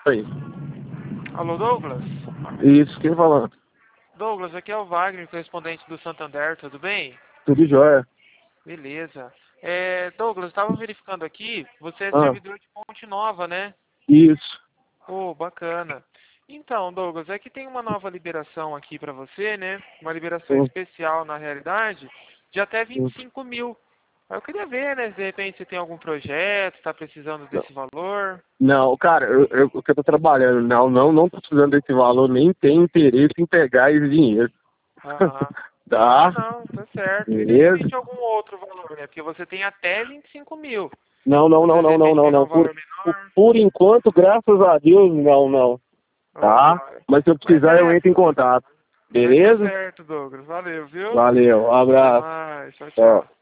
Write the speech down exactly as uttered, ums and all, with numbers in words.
Oi. Alô, Douglas? Isso, quem falando? Douglas, aqui é o Wagner, correspondente do Santander, tudo bem? Tudo jóia. Beleza. É, Douglas, estava verificando aqui, você é Ah, servidor de Ponte Nova, né? isso. Oh, bacana. Então, Douglas, é que tem uma nova liberação aqui para você, né? Uma liberação Sim, especial, na realidade, de até vinte sim. e cinco mil. Aí eu queria ver, né, se de repente você tem algum projeto, está precisando Não, desse valor. não, cara, eu, eu, eu tô trabalhando. Não, não, não tô precisando desse valor, nem tenho interesse em pegar esse dinheiro. Aham. Ah, Tá? não, tá certo. E de Beleza? repente algum outro valor, né? Porque você tem até vinte e cinco mil. Não, não, Se não, você de não, não, repente não, pegar não. um Por, valor por, menor. por enquanto, graças a Deus, não, não. Tá? Oh, Mas se eu mas precisar, eu é. entro em contato. Mas tá Beleza? certo, Douglas. Valeu, viu? Valeu, um Até abraço. mais. Tchau, Tchau. tchau.